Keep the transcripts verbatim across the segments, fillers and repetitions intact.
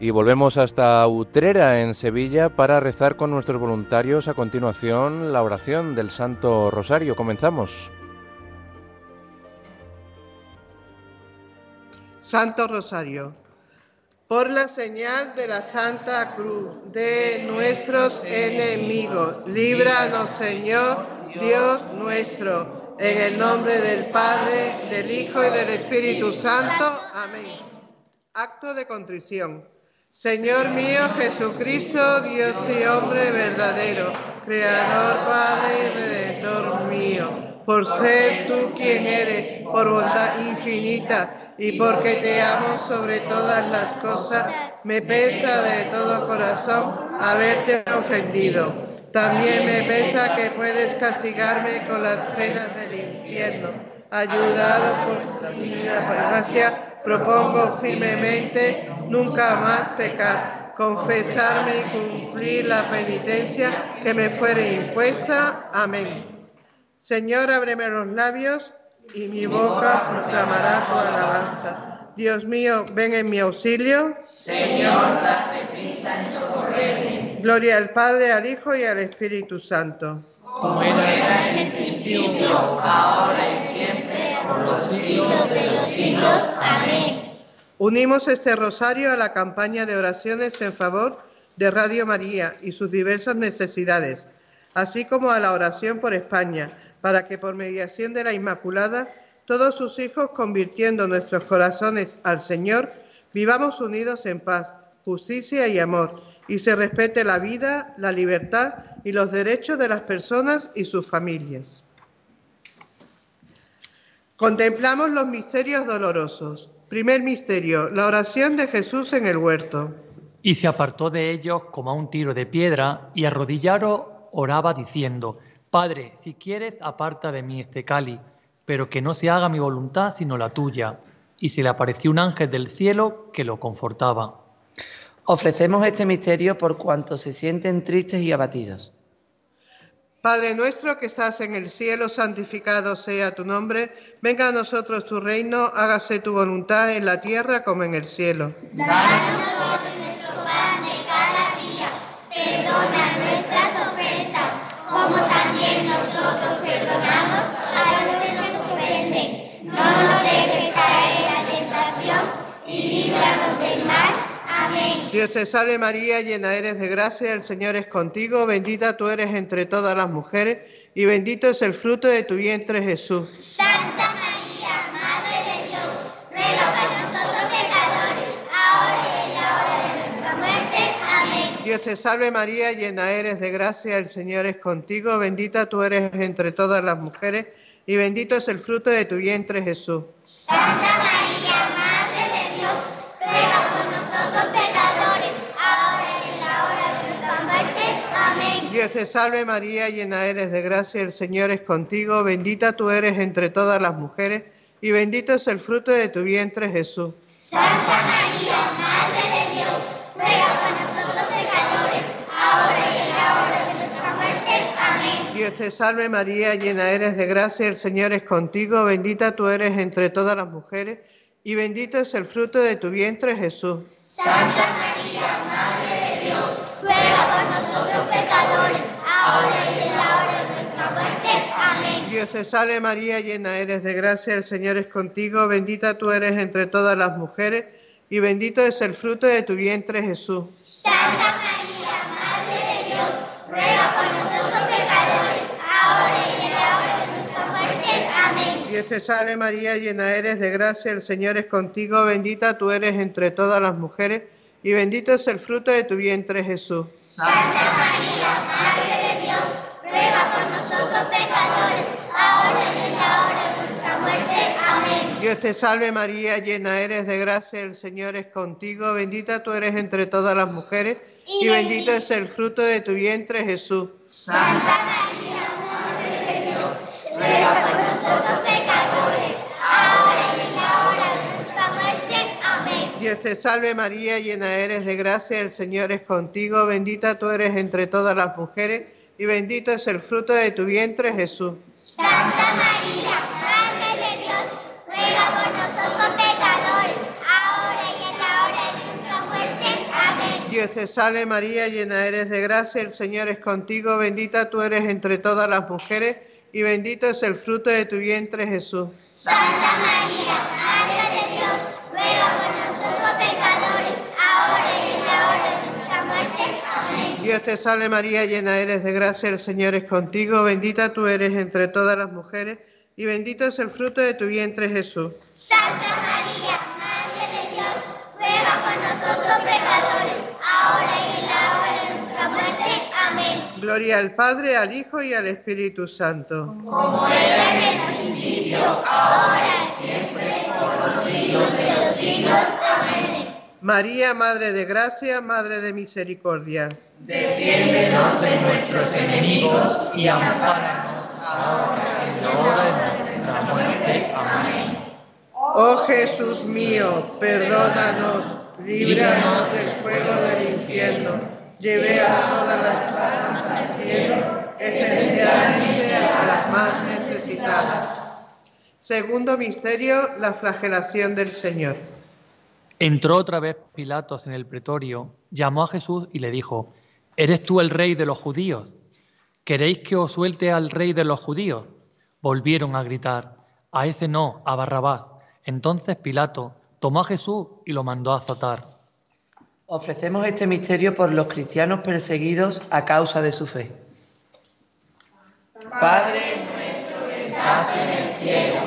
Y volvemos hasta Utrera, en Sevilla, para rezar con nuestros voluntarios a continuación la oración del Santo Rosario. Comenzamos. Santo Rosario. Por la señal de la Santa Cruz de nuestros enemigos, líbranos, Señor, Dios nuestro, en el nombre del Padre, del Hijo y del Espíritu Santo. Amén. Acto de contrición. Señor mío Jesucristo, Dios y hombre verdadero, Creador, Padre y Redentor mío, por ser tú quien eres, por bondad infinita, y porque te amo sobre todas las cosas, me pesa de todo corazón haberte ofendido. También me pesa que puedes castigarme con las penas del infierno. Ayudado por tu gracia, propongo firmemente nunca más pecar, confesarme y cumplir la penitencia que me fuere impuesta. Amén. Señor, ábreme los labios y mi boca proclamará tu alabanza. Dios mío, ven en mi auxilio. Señor, date prisa en socorrerme. Gloria al Padre, al Hijo y al Espíritu Santo. Como era en el principio, ahora y siempre, por los siglos de los siglos. Amén. Unimos este rosario a la campaña de oraciones en favor de Radio María y sus diversas necesidades, así como a la oración por España, para que por mediación de la Inmaculada, todos sus hijos, convirtiendo nuestros corazones al Señor, vivamos unidos en paz, justicia y amor, y se respete la vida, la libertad y los derechos de las personas y sus familias. Contemplamos los misterios dolorosos. Primer misterio, la oración de Jesús en el huerto. Y se apartó de ellos como a un tiro de piedra, y arrodillado oraba diciendo: Padre, si quieres, aparta de mí este cáliz, pero que no se haga mi voluntad sino la tuya. Y se le apareció un ángel del cielo que lo confortaba. Ofrecemos este misterio por cuantos se sienten tristes y abatidos. Padre nuestro que estás en el cielo, santificado sea tu nombre. Venga a nosotros tu reino, hágase tu voluntad en la tierra como en el cielo. Danos hoy nuestro pan de cada día. Perdona nuestras ofensas, como también nosotros perdonamos a los que nos ofenden. No nos dejes caer en la tentación y líbranos del mal. Amén. Dios te salve María, llena eres de gracia, el Señor es contigo, bendita tú eres entre todas las mujeres, y bendito es el fruto de tu vientre, Jesús. Santa María, Madre de Dios, ruega por nosotros pecadores, ahora y en la hora de nuestra muerte. Amén. Dios te salve María, llena eres de gracia, el Señor es contigo, bendita tú eres entre todas las mujeres, y bendito es el fruto de tu vientre, Jesús. Santa María, Madre de Dios, ruega por nosotros pecadores, ahora y en la hora de nuestra muerte. Amén. Dios te salve María, llena eres de gracia, el Señor es contigo, bendita tú eres entre todas las mujeres, y bendito es el fruto de tu vientre, Jesús. Santa María, Madre de Dios, ruega por nosotros pecadores, ahora y en la hora de nuestra muerte. Amén. Dios te salve María, llena eres de gracia, el Señor es contigo, bendita tú eres entre todas las mujeres, y bendito es el fruto de tu vientre, Jesús. Santa María, Madre de Dios, ruega por nosotros pecadores, ahora y en la hora de nuestra muerte. Amén. Dios te salve María, llena eres de gracia, el Señor es contigo, bendita tú eres entre todas las mujeres, y bendito es el fruto de tu vientre, Jesús. Santa María, Madre de Dios, ruega por nosotros pecadores, ahora y en la hora de nuestra muerte. Amén. Dios te salve María, llena eres de gracia, el Señor es contigo, bendita tú eres entre todas las mujeres, y bendito es el fruto de tu vientre, Jesús. Santa María, Madre de Dios, ruega por nosotros pecadores, ahora y en la hora de nuestra muerte. Amén. Dios te salve María, llena eres de gracia, el Señor es contigo, bendita tú eres entre todas las mujeres, y bendito es el fruto de tu vientre, Jesús. Santa María, Madre de Dios, ruega por nosotros pecadores, ahora y en la hora de nuestra muerte. Amén. Dios te salve María, llena eres de gracia, el Señor es contigo, bendita tú eres entre todas las mujeres, y bendito es el fruto de tu vientre, Jesús. Santa María, Madre de Dios, ruega por nosotros pecadores, ahora y en la hora de nuestra muerte. Dios te salve María, llena eres de gracia, el Señor es contigo, bendita tú eres entre todas las mujeres y bendito es el fruto de tu vientre, Jesús. Santa María, Madre de Dios, ruega por nosotros pecadores, ahora y en la hora de nuestra muerte. Amén. Dios te salve María, llena eres de gracia, el Señor es contigo, bendita tú eres entre todas las mujeres y bendito es el fruto de tu vientre, Jesús. Santa María, Madre de Dios, ruega por nosotros pecadores, ahora y en la hora de nuestra muerte. Amén. Gloria al Padre, al Hijo y al Espíritu Santo. Como era en el principio, ahora y siempre, por los siglos de los siglos. Amén. María, Madre de Gracia, Madre de Misericordia. Defiéndenos de nuestros enemigos y ampáranos ahora en la hora de nuestra muerte. Amén. Oh Jesús mío, perdónanos, líbranos del fuego del infierno, lleve a todas las almas al cielo, especialmente a las más necesitadas. Segundo misterio, la flagelación del Señor. Entró otra vez Pilatos en el pretorio, llamó a Jesús y le dijo: ¿Eres tú el rey de los judíos? ¿Queréis que os suelte al rey de los judíos? Volvieron a gritar: a ese no, a Barrabás. Entonces Pilato tomó a Jesús y lo mandó a azotar. Ofrecemos este misterio por los cristianos perseguidos a causa de su fe. Padre nuestro que estás en el cielo,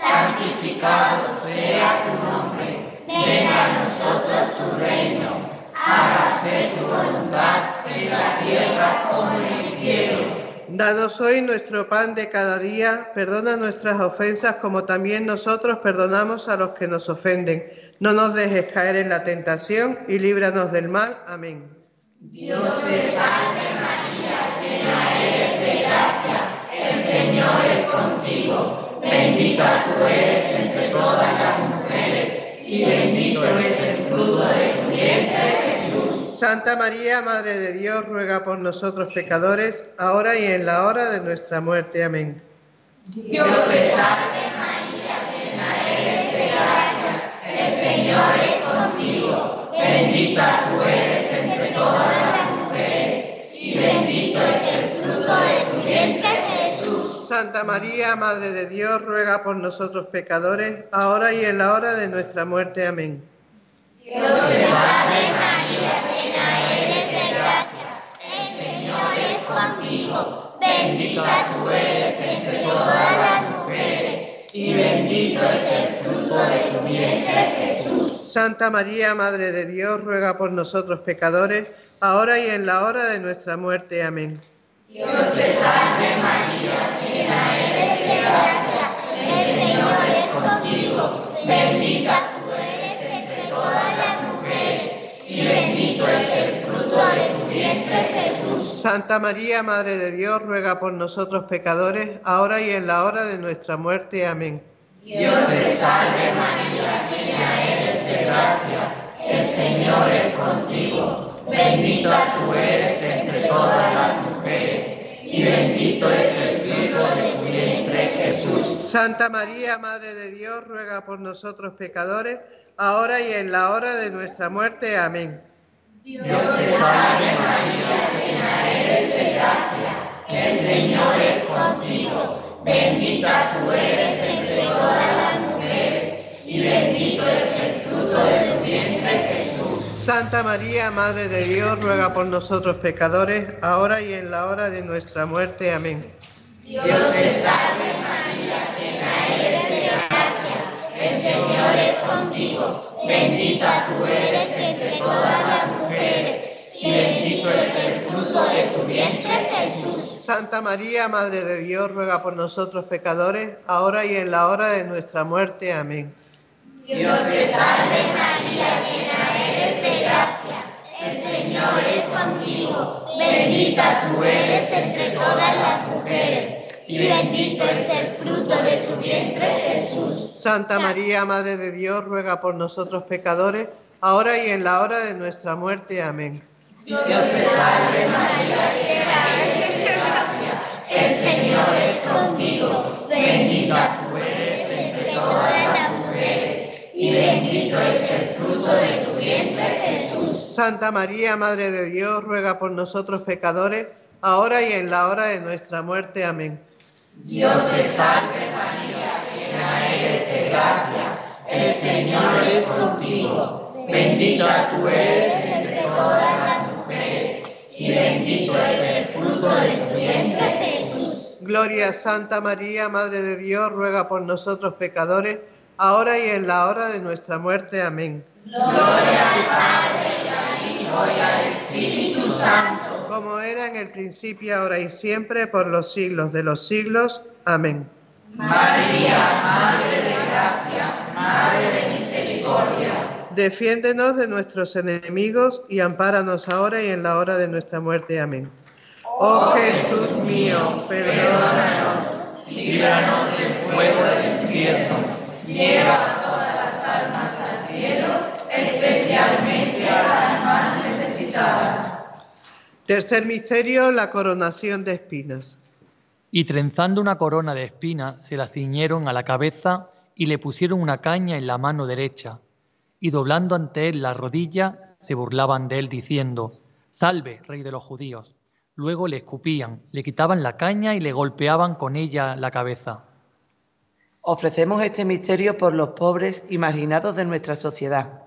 santificado sea tu nombre. Venga a nosotros tu reino. Hágase tu voluntad en la tierra como en el cielo. Danos hoy nuestro pan de cada día, perdona nuestras ofensas como también nosotros perdonamos a los que nos ofenden. No nos dejes caer en la tentación y líbranos del mal. Amén. Dios te salve María, llena eres de gracia, el Señor es contigo. Bendita tú eres entre todas las mujeres y bendito es el fruto de tu vientre, Jesús. Santa María, Madre de Dios, ruega por nosotros pecadores, ahora y en la hora de nuestra muerte. Amén. Dios te salve María, llena eres de gracia, el Señor es contigo. Bendita tú eres entre todas las mujeres y bendito es el fruto de tu vientre, Jesús. Santa María, Madre de Dios, ruega por nosotros pecadores, ahora y en la hora de nuestra muerte. Amén. Dios te salve María, llena eres de gracia, el Señor es contigo. Bendita tú eres entre todas las mujeres y bendito es el fruto de tu vientre, Jesús. Santa María, Madre de Dios, ruega por nosotros pecadores, ahora y en la hora de nuestra muerte. Amén. Dios te salve María, llena eres de gracia, el Señor es contigo. Bendita tú eres entre todas las mujeres y bendito es el fruto de tu vientre, Jesús. Santa María, Madre de Dios, ruega por nosotros pecadores, ahora y en la hora de nuestra muerte. Amén. Dios te salve María, llena eres de gracia, el Señor es contigo. Bendita tú eres entre todas las mujeres y bendito es el fruto de tu vientre, Jesús. Santa María, Madre de Dios, ruega por nosotros pecadores, ahora y en la hora de nuestra muerte. Amén. Dios te salve María, llena eres de gracia, el Señor es contigo. Bendita tú eres entre todas las mujeres y bendito es el fruto de tu vientre, Jesús. Santa María, Madre de Dios, ruega por nosotros pecadores, ahora y en la hora de nuestra muerte. Amén. Dios te salve María, llena eres de gracia, el Señor es contigo. Bendita tú eres entre todas las mujeres y bendito es el fruto de tu vientre, Jesús. Santa María, Madre de Dios, ruega por nosotros pecadores, ahora y en la hora de nuestra muerte. Amén. Dios te salve María, llena eres de gracia, el Señor es contigo. Bendita tú eres entre todas las mujeres y bendito es el fruto de tu vientre, Jesús. Santa María, Madre de Dios, ruega por nosotros pecadores, ahora y en la hora de nuestra muerte. Amén. Dios te salve María, llena eres de gracia, el Señor es contigo. Bendita tú eres entre todas las mujeres y bendito es el fruto de tu vientre, Jesús. Santa María, Madre de Dios, ruega por nosotros pecadores, ahora y en la hora de nuestra muerte. Amén. Dios te salve María, llena eres de gracia, el Señor es contigo, bendita tú eres entre todas las mujeres, y bendito es el fruto de tu vientre, Jesús. Gloria a Santa María, Madre de Dios, ruega por nosotros pecadores, ahora y en la hora de nuestra muerte. Amén. Gloria al Padre, y al Hijo, y al Espíritu Santo. Como era en el principio, ahora y siempre, por los siglos de los siglos. Amén. María, Madre de gracia, Madre de misericordia. Defiéndenos de nuestros enemigos y ampáranos ahora y en la hora de nuestra muerte. Amén. Oh Jesús mío, perdónanos, líbranos del fuego del infierno, lleva a todas las almas al cielo, especialmente a las más necesitadas. Tercer misterio, la coronación de espinas. Y trenzando una corona de espinas, se la ciñeron a la cabeza y le pusieron una caña en la mano derecha. Y doblando ante él la rodilla, se burlaban de él diciendo: «Salve, rey de los judíos». Luego le escupían, le quitaban la caña y le golpeaban con ella la cabeza. Ofrecemos este misterio por los pobres y marginados de nuestra sociedad.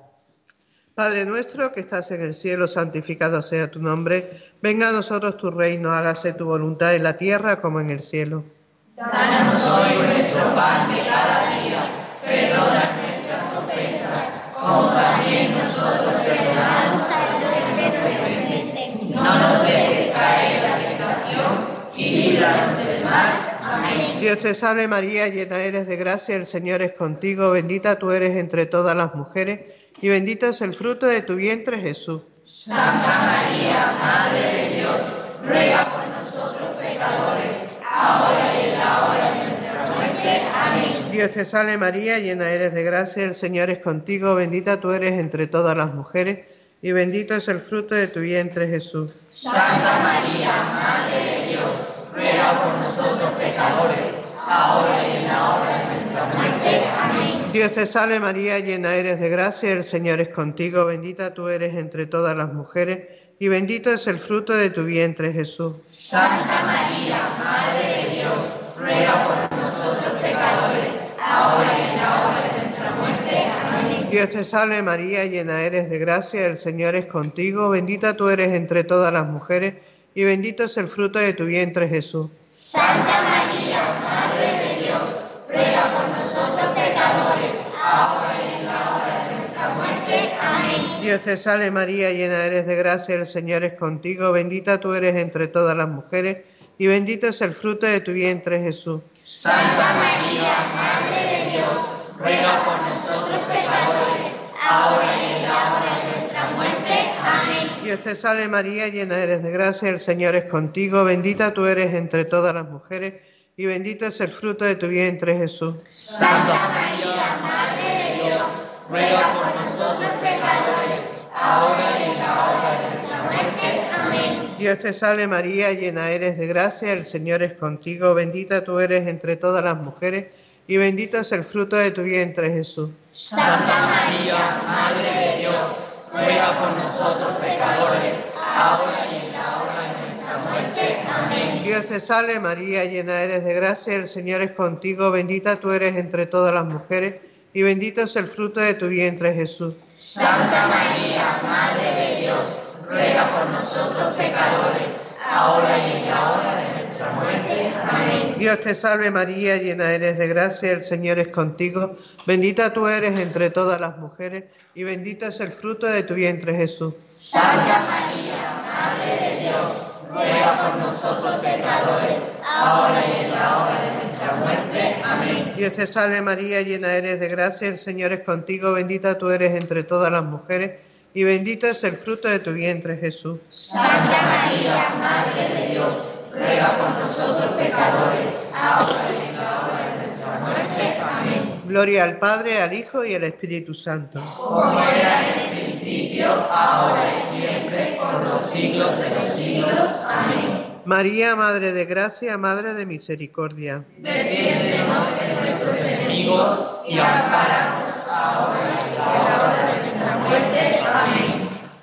Padre nuestro que estás en el cielo, santificado sea tu nombre. Venga a nosotros tu reino, hágase tu voluntad en la tierra como en el cielo. Danos hoy nuestro pan de cada día. Perdona nuestras ofensas, como también nosotros perdonamos a los que nos ofenden. No nos dejes caer en la tentación y líbranos del mal. Amén. Dios te salve María, llena eres de gracia, el Señor es contigo, bendita tú eres entre todas las mujeres, y bendito es el fruto de tu vientre, Jesús. Santa María, Madre de Dios, ruega por nosotros pecadores, ahora y en la hora de nuestra muerte. Amén. Dios te salve María, llena eres de gracia, el Señor es contigo, bendita tú eres entre todas las mujeres, y bendito es el fruto de tu vientre, Jesús. Santa María, Madre de Dios, ruega por nosotros pecadores, ahora y en la hora de nuestra muerte. Amén. Dios te salve María, llena eres de gracia, el Señor es contigo, bendita tú eres entre todas las mujeres, y bendito es el fruto de tu vientre, Jesús. Santa María, Madre de Dios, ruega por nosotros pecadores, ahora y en la hora de nuestra muerte. Amén. Dios te salve María, llena eres de gracia, el Señor es contigo, bendita tú eres entre todas las mujeres, y bendito es el fruto de tu vientre, Jesús. Santa María, Madre de Dios, ruega por nosotros pecadores, ahora y en la hora de nuestra muerte. Amén. Dios te salve María, llena eres de gracia, el Señor es contigo, bendita tú eres entre todas las mujeres, y bendito es el fruto de tu vientre, Jesús. Santa María, Madre de Dios, ruega por nosotros pecadores, ahora y en la hora de nuestra muerte. Amén. Dios te salve María, llena eres de gracia, el Señor es contigo, bendita tú eres entre todas las mujeres, y bendito es el fruto de tu vientre, Jesús. Santa María, Madre de Dios, ruega por nosotros pecadores, ahora y en la hora de nuestra muerte. Amén. Dios te salve María, llena eres de gracia, el Señor es contigo, bendita tú eres entre todas las mujeres, y bendito es el fruto de tu vientre, Jesús. Santa María, Madre de Dios, ruega por nosotros pecadores, ahora y en la hora de nuestra muerte. Amén. Dios te salve María, llena eres de gracia, el Señor es contigo, bendita tú eres entre todas las mujeres, y bendito es el fruto de tu vientre, Jesús. Santa María, Madre de Dios, ruega por nosotros pecadores, ahora y en la hora de nuestra muerte. Amén. Dios te salve María, llena eres de gracia, el Señor es contigo, bendita tú eres entre todas las mujeres, y bendito es el fruto de tu vientre, Jesús. Santa María, Madre de Dios, ruega por nosotros pecadores, ahora y en la hora de nuestra muerte. Amén. Dios te salve María, llena eres de gracia, el Señor es contigo, bendita tú eres entre todas las mujeres, y bendito es el fruto de tu vientre, Jesús. Santa María, Madre de Dios, ruega por nosotros pecadores, ahora y en la hora de nuestra muerte. Amén. Gloria al Padre, al Hijo y al Espíritu Santo. Como era en el principio, ahora y siempre, por los siglos de los siglos. Amén. María, Madre de gracia, Madre de misericordia. Defiéndenos de nuestros enemigos y ampáranos ahora y en la hora de nuestra muerte. Amén. Oh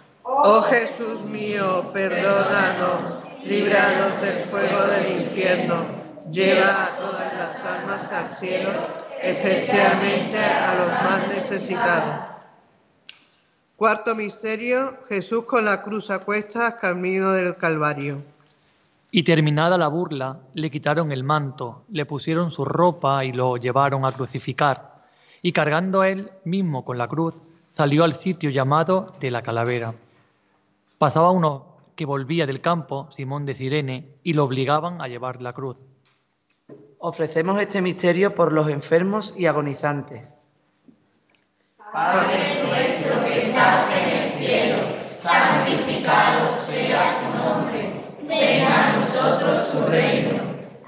Oh Jesús mío, perdónanos, líbranos del fuego del infierno, lleva a todas las almas al cielo, especialmente a los más necesitados. Cuarto misterio, Jesús con la cruz a cuestas, camino del Calvario. Y terminada la burla, le quitaron el manto, le pusieron su ropa y lo llevaron a crucificar. Y cargando él mismo con la cruz, salió al sitio llamado de la Calavera. Pasaba uno que volvía del campo, Simón de Cirene, y lo obligaban a llevar la cruz. Ofrecemos este misterio por los enfermos y agonizantes. Padre nuestro que estás en el cielo, santificado sea tu nombre. Venga a nosotros tu reino.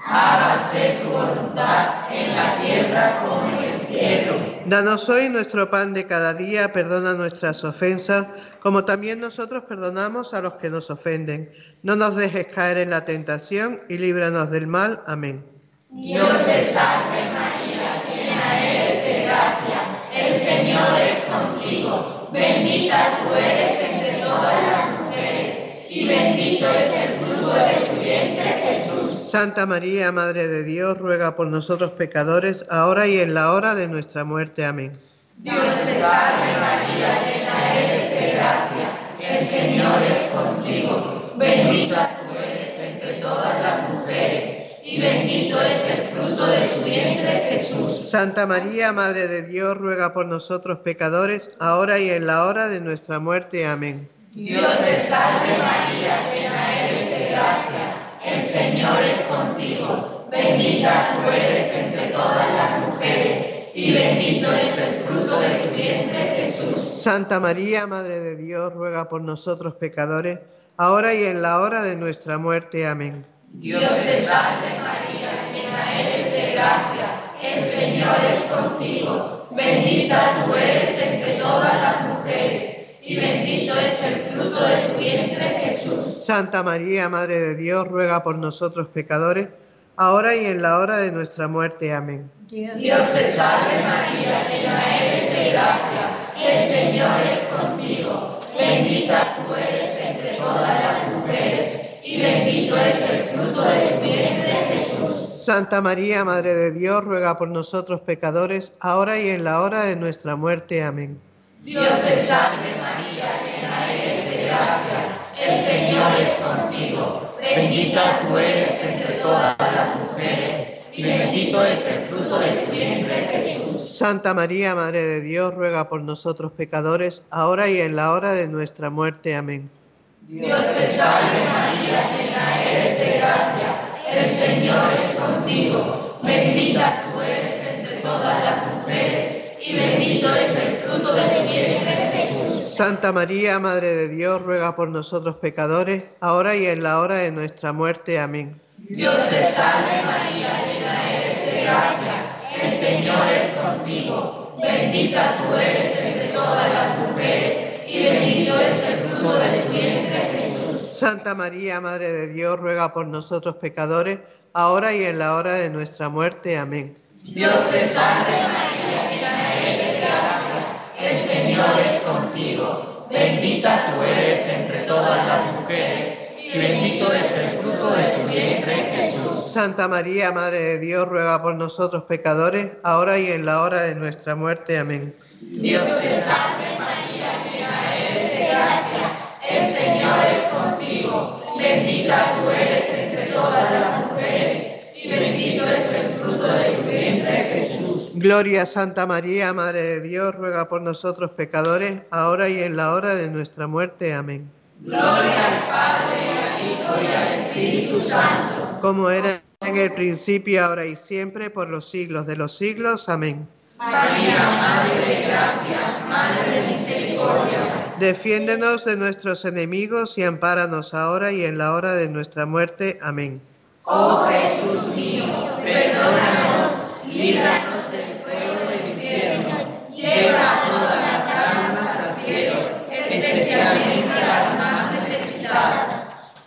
Hágase tu voluntad en la tierra como en el cielo. Danos hoy nuestro pan de cada día, perdona nuestras ofensas, como también nosotros perdonamos a los que nos ofenden. No nos dejes caer en la tentación y líbranos del mal. Amén. Dios te salve María, llena eres de gracia, el Señor es contigo. Bendita tú eres entre todas las mujeres, y bendito es el fruto de tu vientre, Jesús. Santa María, Madre de Dios, ruega por nosotros pecadores, ahora y en la hora de nuestra muerte. Amén. Dios te salve María, llena eres de gracia, el Señor es contigo. Bendita tú eres entre todas las mujeres, y bendito es el fruto de tu vientre, Jesús. Santa María, Madre de Dios, ruega por nosotros pecadores, ahora y en la hora de nuestra muerte. Amén. Dios te salve María, llena eres de gracia, el Señor es contigo. Bendita tú eres entre todas las mujeres, y bendito es el fruto de tu vientre, Jesús. Santa María, Madre de Dios, ruega por nosotros pecadores, ahora y en la hora de nuestra muerte. Amén. Dios te salve María, llena eres de gracia, el Señor es contigo. Bendita tú eres entre todas las mujeres, y bendito es el fruto de tu vientre, Jesús. Santa María, Madre de Dios, ruega por nosotros pecadores, ahora y en la hora de nuestra muerte. Amén. Dios te salve María, llena eres de gracia, el Señor es contigo. Bendita tú eres entre todas las mujeres, y bendito es el fruto de tu vientre, Jesús. Santa María, Madre de Dios, ruega por nosotros pecadores, ahora y en la hora de nuestra muerte. Amén. Dios te salve María, llena eres de gracia, el Señor es contigo. Bendita tú eres entre todas las mujeres, y bendito es el fruto de tu vientre, Jesús. Santa María, Madre de Dios, ruega por nosotros pecadores, ahora y en la hora de nuestra muerte. Amén. Dios te salve María, llena eres de gracia, el Señor es contigo. Bendita tú eres entre todas las mujeres, y bendito es el fruto de tu vientre, Jesús. Santa María, Madre de Dios, ruega por nosotros pecadores, ahora y en la hora de nuestra muerte. Amén. Dios te salve María, llena eres de gracia, el Señor es contigo. Bendita tú eres entre todas las mujeres, y bendito es el fruto de tu vientre, Jesús. Santa María, Madre de Dios, ruega por nosotros pecadores, ahora y en la hora de nuestra muerte. Amén. Dios te salve María, llena eres de gracia, el Señor es contigo. Bendita tú eres entre todas las mujeres, y bendito es el fruto de tu vientre, Jesús. Santa María, Madre de Dios, ruega por nosotros pecadores, ahora y en la hora de nuestra muerte. Amén. Dios te salve María, llena eres de gracia, el Señor es contigo. Bendita tú eres entre todas las mujeres, y bendito es el fruto de tu vientre, Jesús. Gloria a Santa María, Madre de Dios, ruega por nosotros pecadores, ahora y en la hora de nuestra muerte. Amén. Gloria al Padre, al Hijo y al Espíritu Santo. Como era en el principio, ahora y siempre, por los siglos de los siglos. Amén. María, Madre de gracia, Madre de misericordia. Defiéndenos de nuestros enemigos y ampáranos ahora y en la hora de nuestra muerte. Amén. Oh Jesús mío, perdónanos, líbranos del fuego del infierno, lleva a todas las almas al cielo, especialmente a las más necesitadas.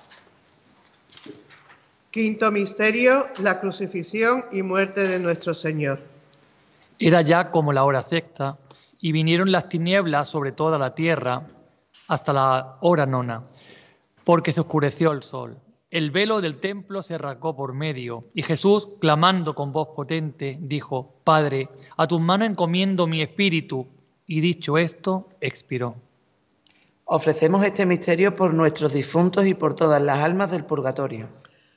Quinto misterio, la crucifixión y muerte de nuestro Señor. Era ya como la hora sexta, y vinieron las tinieblas sobre toda la tierra, hasta la hora nona, porque se oscureció el sol. El velo del templo se rasgó por medio, y Jesús, clamando con voz potente, dijo: Padre, a tus manos encomiendo mi espíritu. Y dicho esto, expiró. Ofrecemos este misterio por nuestros difuntos y por todas las almas del purgatorio.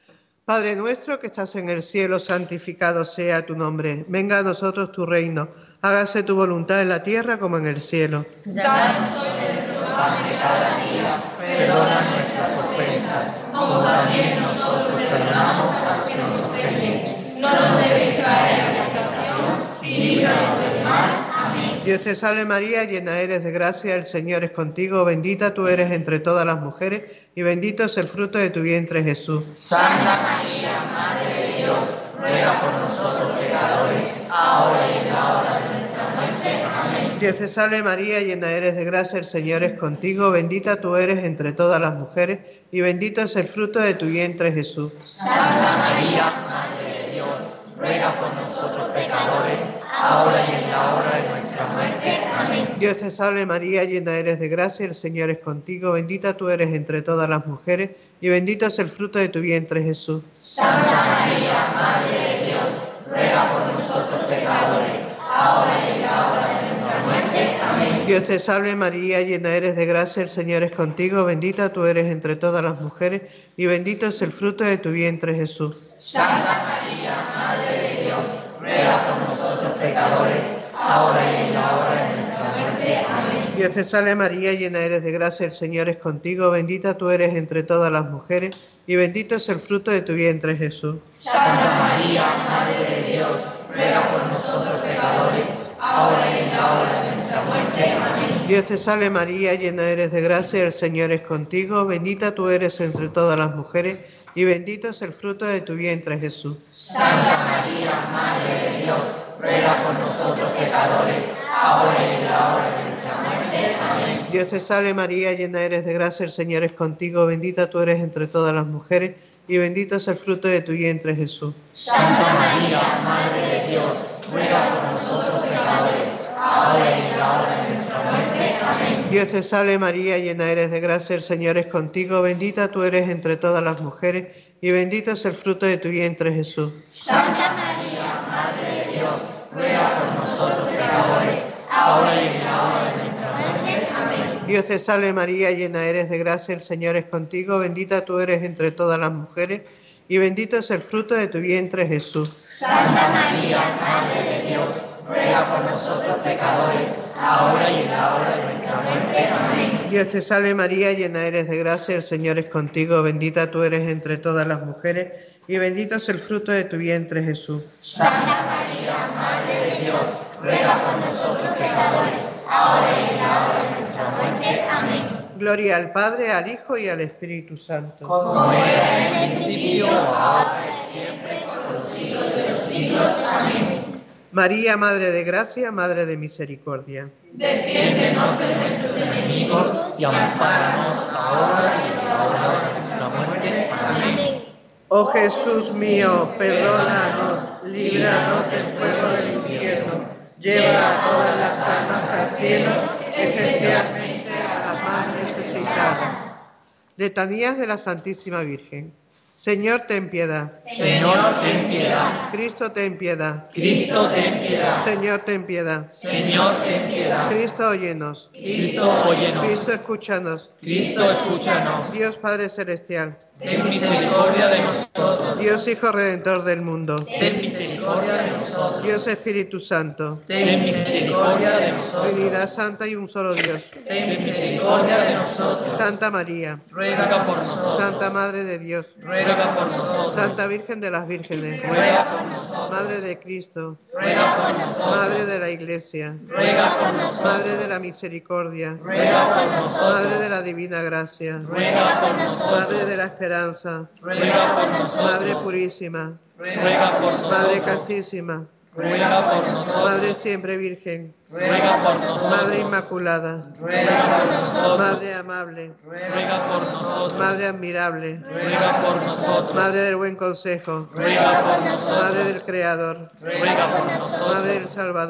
Padre nuestro que estás en el cielo, santificado sea tu nombre. Venga a nosotros tu reino. Hágase tu voluntad en la tierra como en el cielo. Danos hoy nuestro pan de cada día. Perdona nuestras ofensas, como también nosotros perdonamos a los que nos ofenden. No nos dejes caer en la tentación y líbranos del mal. Amén. Dios te salve María, llena eres de gracia, el Señor es contigo. Bendita tú eres entre todas las mujeres y bendito es el fruto de tu vientre, Jesús. Santa María, Madre de Dios, ruega por nosotros pecadores, ahora y en la hora de nuestra muerte. Amén. Dios te salve María, llena eres de gracia, el Señor es contigo. Bendita tú eres entre todas las mujeres y bendito es el fruto de tu vientre, Jesús. Santa María, Madre de Dios, ruega por nosotros pecadores, ahora y en la hora de nuestra muerte. Amén. Dios te salve María, llena eres de gracia, el Señor es contigo. Bendita tú eres entre todas las mujeres y bendito es el fruto de tu vientre, Jesús. Santa María, Madre de Dios, ruega por nosotros pecadores, ahora y en la hora de nuestra muerte. Amén. Dios te salve María, llena eres de gracia, el Señor es contigo. Bendita tú eres entre todas las mujeres y bendito es el fruto de tu vientre, Jesús. Santa María, Madre de Dios, ruega por nosotros pecadores, ahora y en la hora de nuestra muerte. Amén. Dios te salve María, llena eres de gracia, el Señor es contigo. Bendita tú eres entre todas las mujeres y bendito es el fruto de tu vientre, Jesús. Santa María, Madre de Dios, ruega por nosotros pecadores, ahora y en la hora de nuestra muerte. Amén. Dios te salve María, llena eres de gracia, el Señor es contigo. Bendita tú eres entre todas las mujeres y bendito es el fruto de tu vientre, Jesús. Santa María, Madre de Dios, ruega por nosotros pecadores, ahora y en la hora de nuestra muerte. Amén. Dios te salve María, llena eres de gracia, el Señor es contigo. Bendita tú eres entre todas las mujeres y bendito es el fruto de tu vientre, Jesús. Santa María, Madre de Dios, ruega por nosotros pecadores, ahora y en la hora de nuestra muerte. Amén. Dios te salve María, llena eres de gracia, el Señor es contigo. Bendita tú eres entre todas las mujeres y bendito es el fruto de tu vientre, Jesús. Santa María, Madre de Dios, ruega por nosotros pecadores, ahora y en la hora de nuestra muerte. Amén. Dios te salve María, llena eres de gracia, el Señor es contigo. Bendita tú eres entre todas las mujeres y bendito es el fruto de tu vientre, Jesús. Santa María, Madre de Dios, ruega por nosotros pecadores, ahora y en la hora de nuestra muerte. Amén. Dios te salve María, llena eres de gracia, el Señor es contigo. Bendita tú eres entre todas las mujeres y bendito es el fruto de tu vientre, Jesús. Santa María, Madre de Dios, ruega por nosotros pecadores, ahora y en la hora de nuestra muerte. Amén. Gloria al Padre, al Hijo y al Espíritu Santo. Como era en el principio, ahora y siempre, por los siglos de los siglos. Amén. María, Madre de gracia, Madre de misericordia. Defiéndenos de nuestros enemigos y ampáranos ahora y en la hora de nuestra muerte. Amén. Oh Jesús mío, perdónanos, líbranos del fuego del infierno, lleva a todas las almas al cielo, especialmente a las más necesitadas. Letanías de la Santísima Virgen. Señor, ten piedad. Señor, ten piedad. Cristo, ten piedad. Cristo, ten piedad. Señor, ten piedad. Señor, ten piedad. Cristo, óyenos. Cristo, óyenos. Cristo, escúchanos. Cristo, escúchanos. Dios Padre Celestial. Ten misericordia de nosotros. Dios Hijo Redentor del mundo. Ten misericordia de nosotros. Dios Espíritu Santo. Ten misericordia de nosotros. Trinidad Santa y un solo Dios. Ten misericordia de nosotros. Santa María. Ruega por nosotros. Santa Madre de Dios. Ruega por nosotros. Santa Virgen de las Vírgenes. Ruega por nosotros. Madre de Cristo. Ruega por nosotros. Madre de la Iglesia. Ruega por nosotros. Madre de la Misericordia. Ruega por nosotros. Madre de la Divina Gracia. Ruega por nosotros. Madre de la Esperanza. Ruega por nosotros. Madre Purísima. Ruega por nosotros. Madre Castísima. Ruega por nosotros. Madre Siempre Virgen. Ruega por nosotros. Madre Inmaculada. Ruega por nosotros. Madre Amable. Ruega por nosotros. Madre Admirable. Ruega por nosotros. Madre del Buen Consejo. Ruega por nosotros. Madre del Creador. Ruega por nosotros. Madre del Salvador.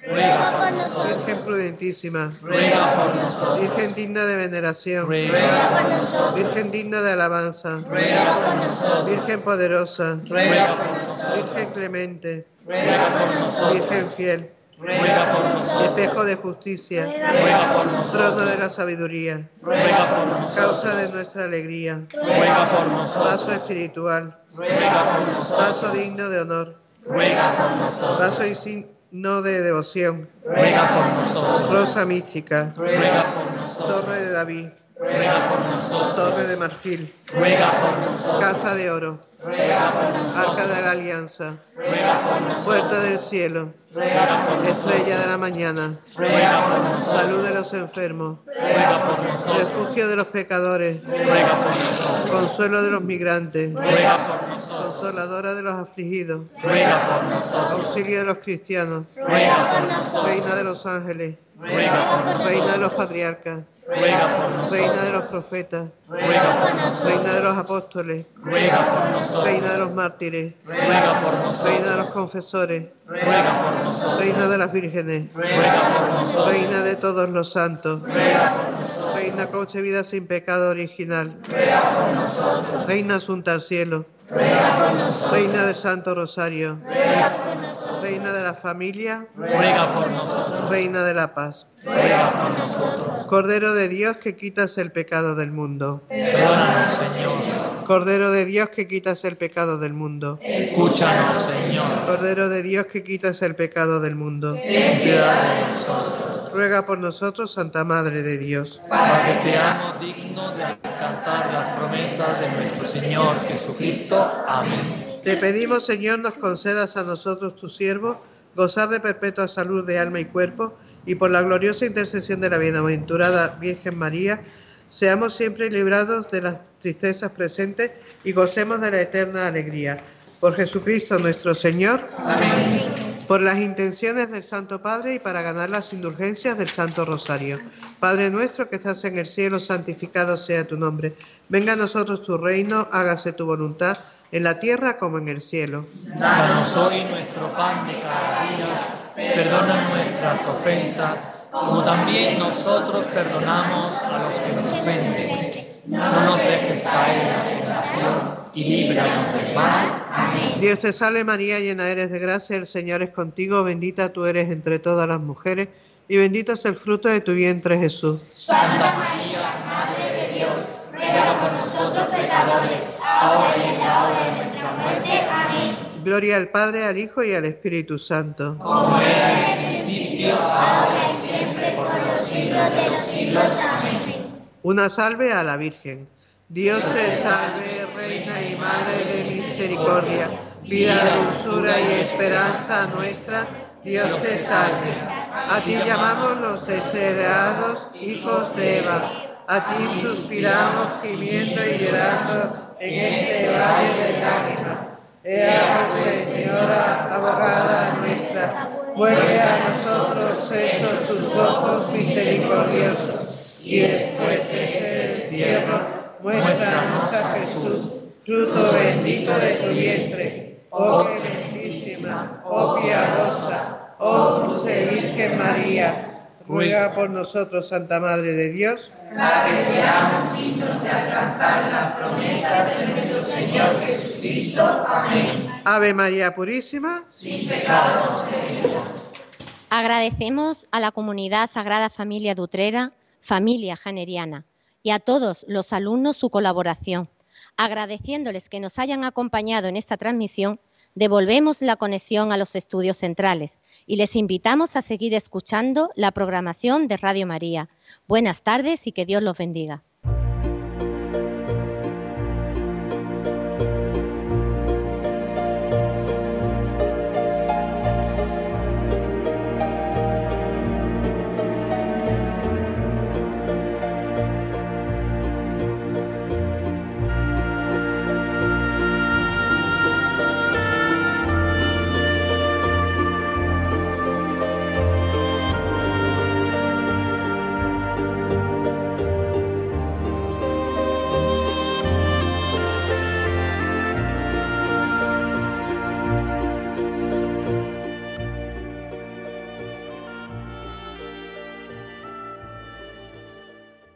ruega por nosotros. Virgen prudentísima, Ruega por nosotros. Virgen digna de veneración, Ruega por nosotros. Virgen digna de alabanza, Ruega por nosotros. Virgen poderosa, Ruega por nosotros. Virgen clemente, Ruega por nosotros. Virgen fiel, Ruega por nosotros. espejo de justicia, Ruega por trono nosotros. de la sabiduría, Ruega por nosotros. causa de nuestra alegría, Ruega por vaso nosotros. espiritual, Ruega por nosotros. vaso digno de honor, Ruega por nosotros. vaso y signo de devoción, Ruega por nosotros. rosa mística, Ruega por nosotros. torre de David, Ruega por nosotros. torre de marfil, Ruega por nosotros. casa de oro, Ruega por nosotros. arca de la alianza, Ruega por nosotros. puerta del cielo, Ruega por nosotros. estrella de la mañana, Ruega por nosotros. salud de los enfermos, Ruega por nosotros. refugio de los pecadores, Ruega por nosotros. consuelo de los migrantes, Ruega por nosotros. consoladora de los afligidos, Ruega por nosotros. auxilio de los cristianos, Ruega por nosotros. reina de los ángeles, Ruega por nosotros. reina de los patriarcas, Ruega por nosotros. reina de los profetas, Ruega por nosotros. reina de los apóstoles, Ruega por nosotros. reina de los mártires, Ruega por nosotros. reina de los confesores, Ruega por nosotros. reina de las vírgenes, Ruega por nosotros. reina de todos los santos, Ruega por nosotros. reina concebida sin pecado original, Ruega por nosotros. reina asunta al cielo, Ruega por nosotros. reina del Santo Rosario, Ruega por nosotros. reina de la familia, Ruega por nosotros. reina de la paz, Ruega por nosotros. Cordero de Dios que quitas el pecado del mundo, Perdónanos, Señor. Cordero de Dios que quitas el pecado del mundo, Escúchanos, Señor. Cordero de Dios que quitas el pecado del mundo, Ten piedad de nosotros, ruega por nosotros, Santa Madre de Dios. para que seamos dignos de alcanzar las promesas de nuestro Señor Jesucristo. Amén. Te pedimos, Señor, nos concedas a nosotros, tus siervos, gozar de perpetua salud de alma y cuerpo, y por la gloriosa intercesión de la bienaventurada Virgen María, seamos siempre librados de las tristezas presentes y gocemos de la eterna alegría. Por Jesucristo nuestro Señor. Amén. Por las intenciones del Santo Padre y para ganar las indulgencias del Santo Rosario. Padre nuestro que estás en el cielo, santificado sea tu nombre. Venga a nosotros tu reino, hágase tu voluntad, en la tierra como en el cielo. Danos hoy nuestro pan de cada día. Perdona nuestras ofensas, como también nosotros perdonamos a los que nos ofenden. No nos dejes caer en la tentación y líbranos del mal. Amén. Dios te salve María, llena eres de gracia, el Señor es contigo, bendita tú eres entre todas las mujeres, y bendito es el fruto de tu vientre Jesús. Santa María, Madre de Dios, ruega por nosotros pecadores, ahora y en la hora de nuestra muerte. Amén. Gloria al Padre, al Hijo y al Espíritu Santo. Como era en el principio, ahora y siempre, por los siglos de los siglos. Amén. Una salve a la Virgen. Dios te salve, Reina y Madre de misericordia, vida, dulzura y esperanza nuestra. Dios te salve. A ti llamamos los desterrados hijos de Eva. A ti suspiramos gimiendo y llorando en este valle de lágrimas. Ea pues, Señora, abogada nuestra, vuelve a nosotros esos tus ojos misericordiosos, y después de este destierro, muéstranos a Jesús, fruto bendito de tu vientre. Oh clementísima, oh piadosa, oh dulce Virgen María, ruega por nosotros, Santa Madre de Dios, Para que seamos dignos de alcanzar las promesas de nuestro Señor Jesucristo. Amén. Ave María Purísima. Sin pecado concebida. Agradecemos a la comunidad Sagrada Familia de Utrera, familia janeriana, y a todos los alumnos su colaboración. Agradeciéndoles que nos hayan acompañado en esta transmisión, devolvemos la conexión a los estudios centrales y les invitamos a seguir escuchando la programación de Radio María. Buenas tardes y que Dios los bendiga.